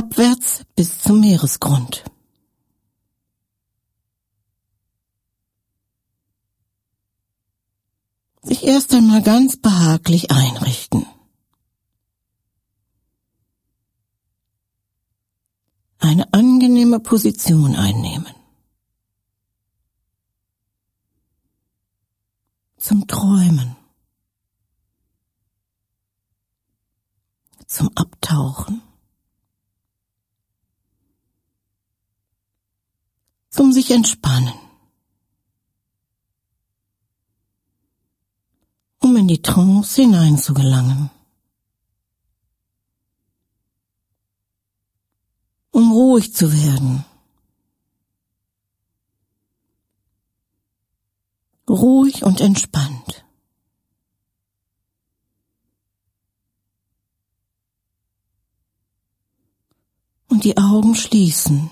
abwärts bis zum Meeresgrund. Sich erst einmal ganz behaglich einrichten. Eine angenehme Position einnehmen. Zum Träumen. Zum Abtauchen. Zum sich entspannen. Um in die Trance hineinzugelangen. Um ruhig zu werden. Ruhig und entspannt. Und die Augen schließen.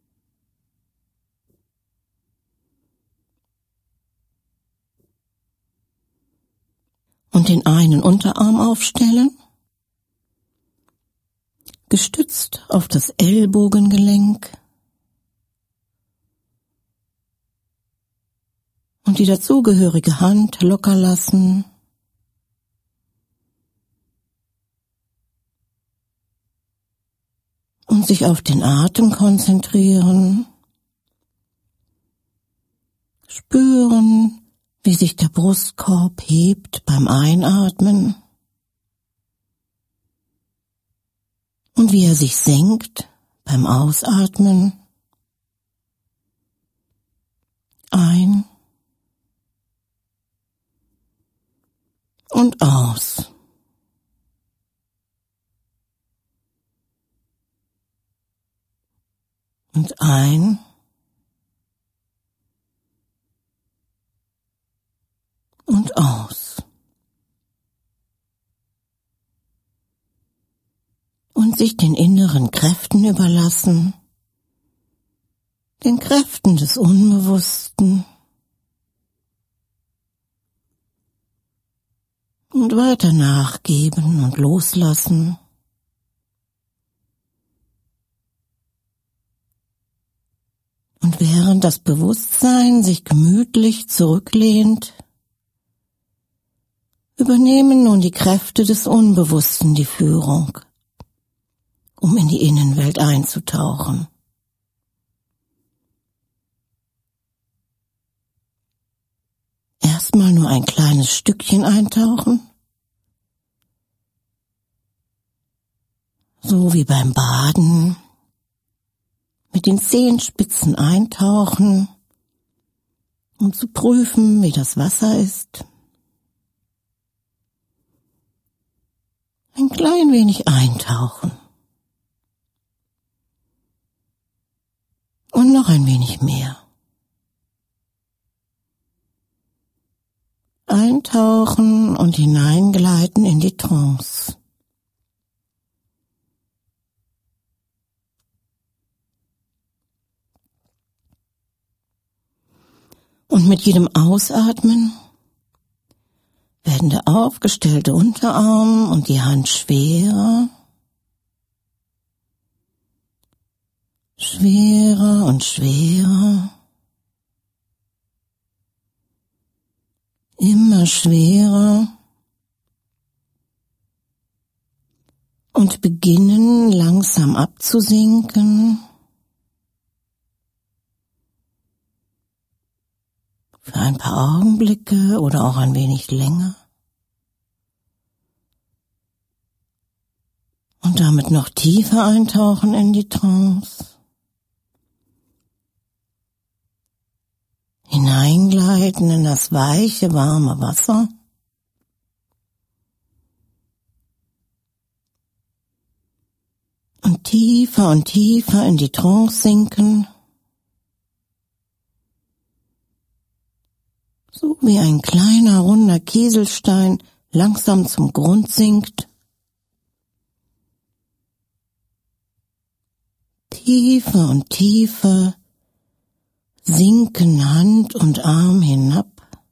Und den einen Unterarm aufstellen, gestützt auf das Ellbogengelenk und die dazugehörige Hand locker lassen. Und sich auf den Atem konzentrieren, spüren, wie sich der Brustkorb hebt beim Einatmen und wie er sich senkt beim Ausatmen. Ein und aus. Und ein und aus. Und sich den inneren Kräften überlassen, den Kräften des Unbewussten und weiter nachgeben und loslassen. Und während das Bewusstsein sich gemütlich zurücklehnt, übernehmen nun die Kräfte des Unbewussten die Führung, um in die Innenwelt einzutauchen. Erstmal nur ein kleines Stückchen eintauchen, so wie beim Baden. Mit den Zehenspitzen eintauchen, um zu prüfen, wie das Wasser ist. Ein klein wenig eintauchen. Und noch ein wenig mehr. Eintauchen und hineingleiten in die Trance. Und mit jedem Ausatmen werden der aufgestellte Unterarm und die Hand schwerer, schwerer und schwerer, immer schwerer und beginnen langsam abzusinken. Für ein paar Augenblicke oder auch ein wenig länger. Und damit noch tiefer eintauchen in die Trance. Hineingleiten in das weiche, warme Wasser. Und tiefer in die Trance sinken. So wie ein kleiner, runder Kieselstein langsam zum Grund sinkt. Tiefer und tiefer sinken Hand und Arm hinab.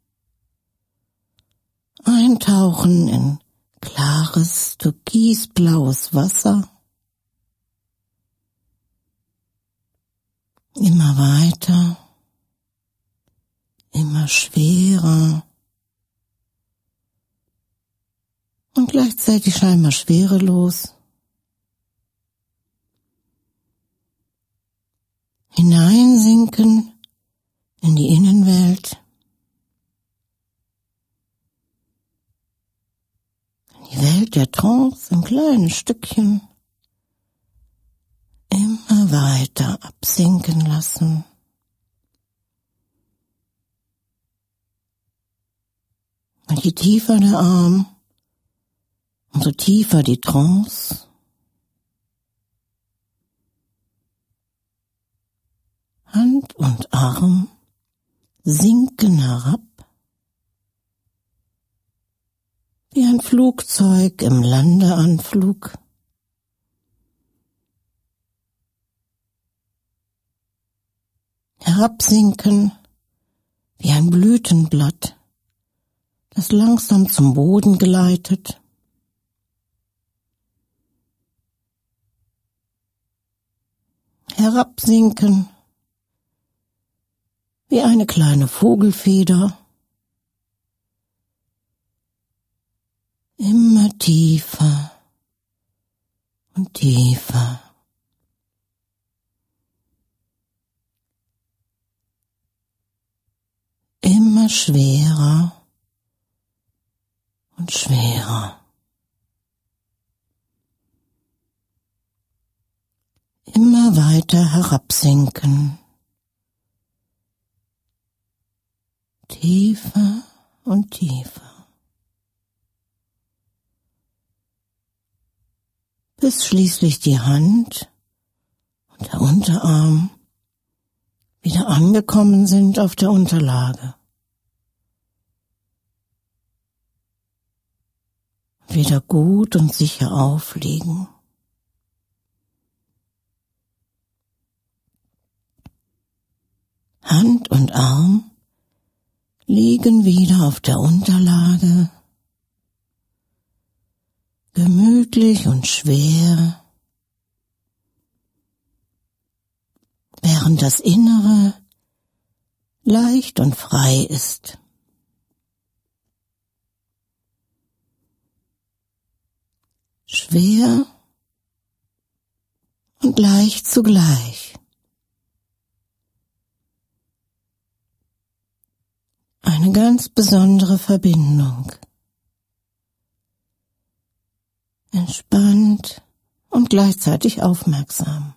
Eintauchen in klares, türkisblaues Wasser. Immer weiter, immer schwerer und gleichzeitig scheinbar schwerelos. Hineinsinken in die Innenwelt, in die Welt der Trance in kleinen Stückchen, immer weiter absinken lassen. Und je tiefer der Arm, umso tiefer die Trance. Hand und Arm sinken herab, wie ein Flugzeug im Landeanflug. Herabsinken wie ein Blütenblatt, das langsam zum Boden gleitet. Herabsinken wie eine kleine Vogelfeder. Immer tiefer und tiefer. Immer schwerer und schwerer. Immer weiter herabsinken. Tiefer und tiefer. Bis schließlich die Hand und der Unterarm wieder angekommen sind auf der Unterlage. Wieder gut und sicher aufliegen. Hand und Arm liegen wieder auf der Unterlage, gemütlich und schwer, während das Innere leicht und frei ist. Schwer und leicht zugleich. Eine ganz besondere Verbindung. Entspannt und gleichzeitig aufmerksam.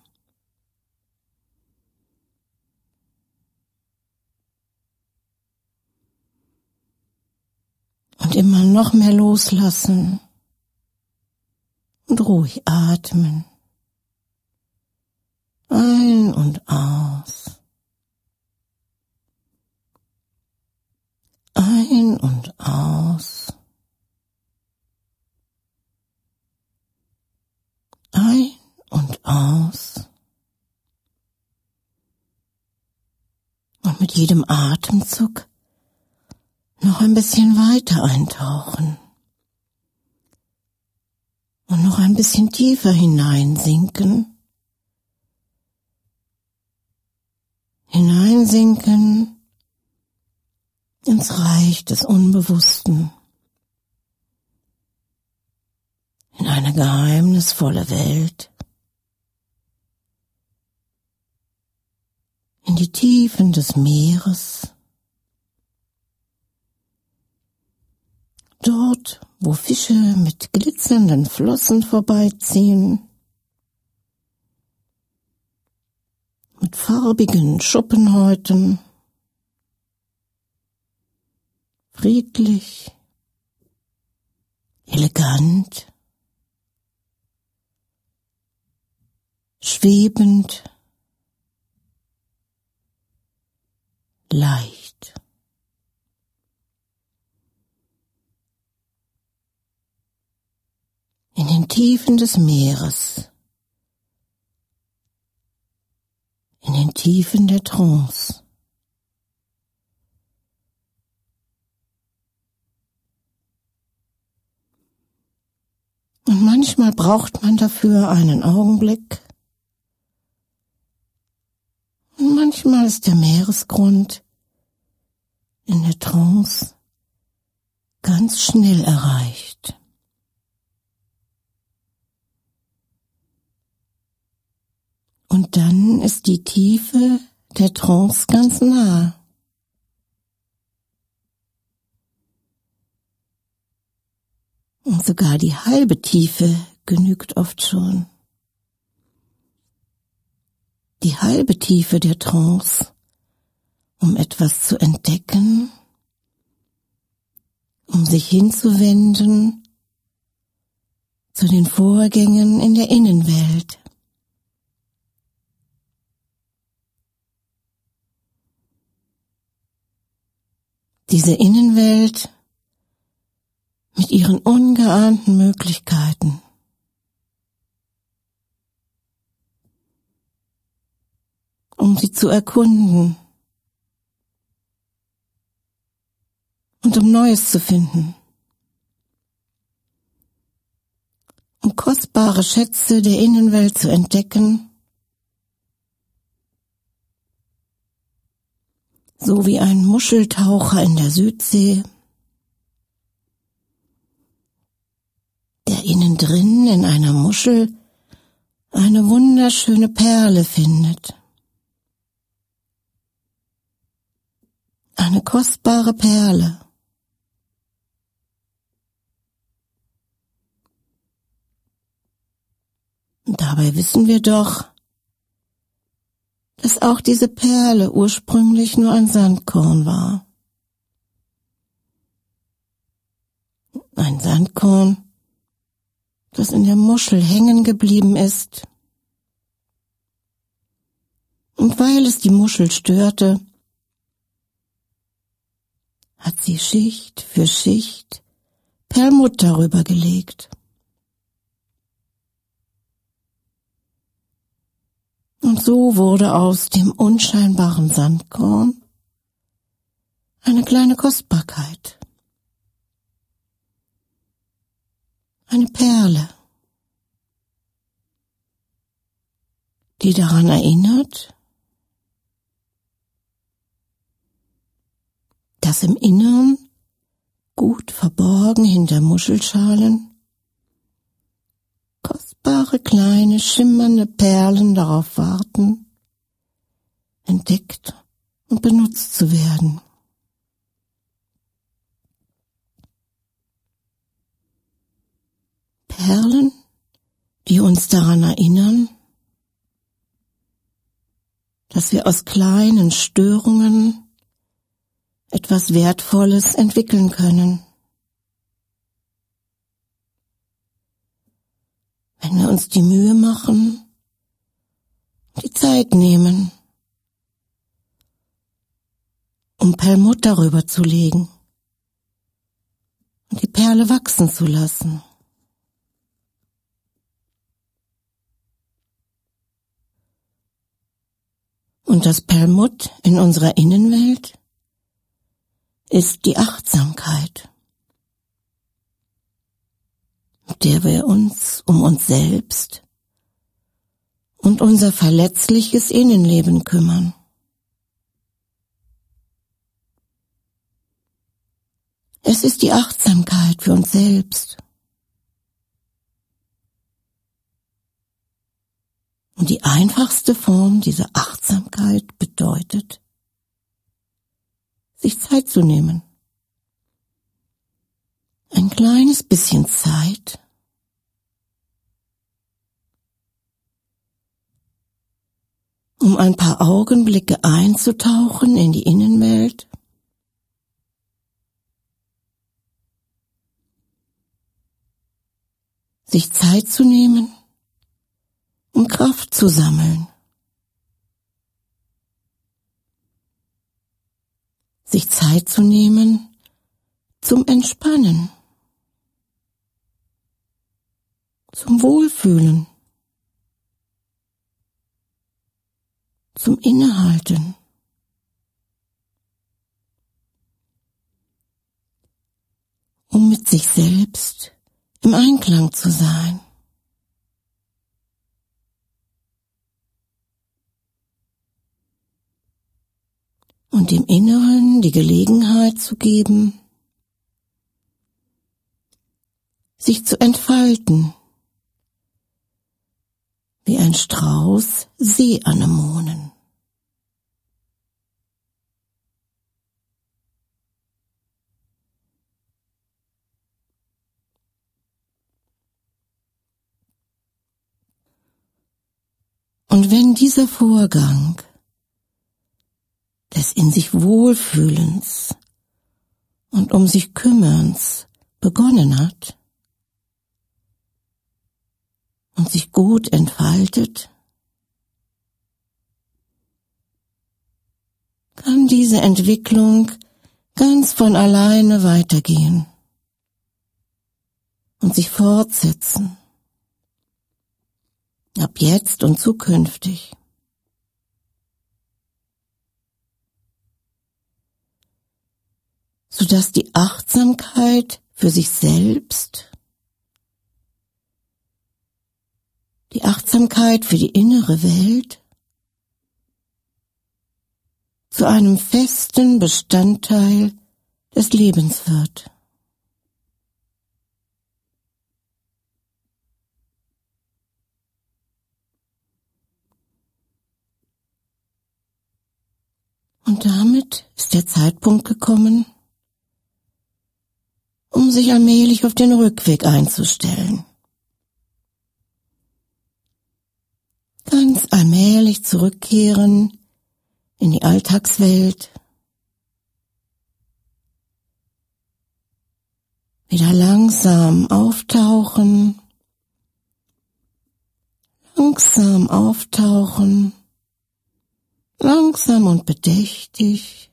Und immer noch mehr loslassen und ruhig atmen. Ein und aus. Ein und aus. Ein und aus. Und mit jedem Atemzug noch ein bisschen weiter eintauchen. Und noch ein bisschen tiefer hineinsinken. Hineinsinken ins Reich des Unbewussten. In eine geheimnisvolle Welt. In die Tiefen des Meeres. Dort, wo Fische mit glitzernden Flossen vorbeiziehen, mit farbigen Schuppenhäuten, friedlich, elegant, schwebend, leicht. In den Tiefen des Meeres, in den Tiefen der Trance. Und manchmal braucht man dafür einen Augenblick. Und manchmal ist der Meeresgrund in der Trance ganz schnell erreicht. Und dann ist die Tiefe der Trance ganz nah. Und sogar die halbe Tiefe genügt oft schon. Die halbe Tiefe der Trance, um etwas zu entdecken, um sich hinzuwenden zu den Vorgängen in der Innenwelt. Diese Innenwelt mit ihren ungeahnten Möglichkeiten. Um sie zu erkunden und um Neues zu finden, um kostbare Schätze der Innenwelt zu entdecken, so wie ein Muscheltaucher in der Südsee, der innen drin in einer Muschel eine wunderschöne Perle findet. Eine kostbare Perle. Und dabei wissen wir doch, dass auch diese Perle ursprünglich nur ein Sandkorn war. Ein Sandkorn, das in der Muschel hängen geblieben ist. Und weil es die Muschel störte, hat sie Schicht für Schicht Perlmutt darüber gelegt. Und so wurde aus dem unscheinbaren Sandkorn eine kleine Kostbarkeit, eine Perle, die daran erinnert, dass im Innern, gut verborgen hinter Muschelschalen, kostbare kleine schimmernde Perlen darauf warten, entdeckt und benutzt zu werden. Perlen, die uns daran erinnern, dass wir aus kleinen Störungen etwas Wertvolles entwickeln können. Wenn wir uns die Mühe machen, die Zeit nehmen, um Perlmutt darüber zu legen und die Perle wachsen zu lassen. Und das Perlmutt in unserer Innenwelt ist die Achtsamkeit, mit der wir uns um uns selbst und unser verletzliches Innenleben kümmern. Es ist die Achtsamkeit für uns selbst. Und die einfachste Form dieser Achtsamkeit bedeutet, sich Zeit zu nehmen. Ein kleines bisschen Zeit, um ein paar Augenblicke einzutauchen in die Innenwelt, sich Zeit zu nehmen, um Kraft zu sammeln, sich Zeit zu nehmen zum Entspannen, zum Wohlfühlen, zum Innehalten. Um mit sich selbst im Einklang zu sein. und dem Inneren die Gelegenheit zu geben, sich zu entfalten, wie ein Strauß Seeanemonen. Und wenn dieser Vorgang des in sich Wohlfühlens und um sich Kümmerns begonnen hat und sich gut entfaltet, kann diese Entwicklung ganz von alleine weitergehen und sich fortsetzen, ab jetzt und zukünftig. Sodass die Achtsamkeit für sich selbst, die Achtsamkeit für die innere Welt zu einem festen Bestandteil des Lebens wird. Und damit ist der Zeitpunkt gekommen, um sich allmählich auf den Rückweg einzustellen. Ganz allmählich zurückkehren in die Alltagswelt, wieder langsam auftauchen, langsam und bedächtig,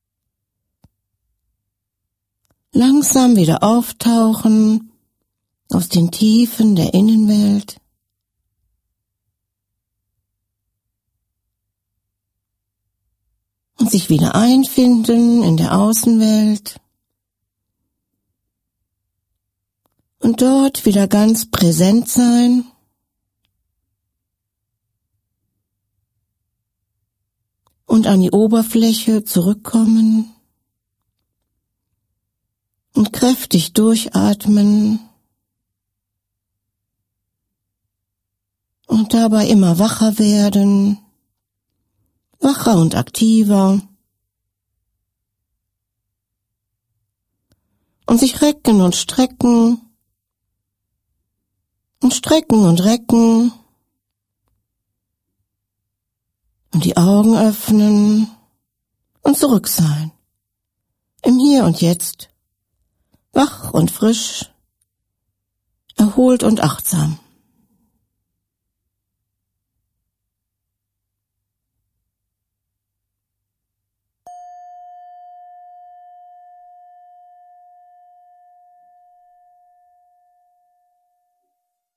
langsam wieder auftauchen aus den Tiefen der Innenwelt, und sich wieder einfinden in der Außenwelt und dort wieder ganz präsent sein und an die Oberfläche zurückkommen und kräftig durchatmen und dabei immer wacher werden, wacher und aktiver, und sich recken und strecken und recken und die Augen öffnen und zurück sein, im Hier und Jetzt, wach und frisch, erholt und achtsam.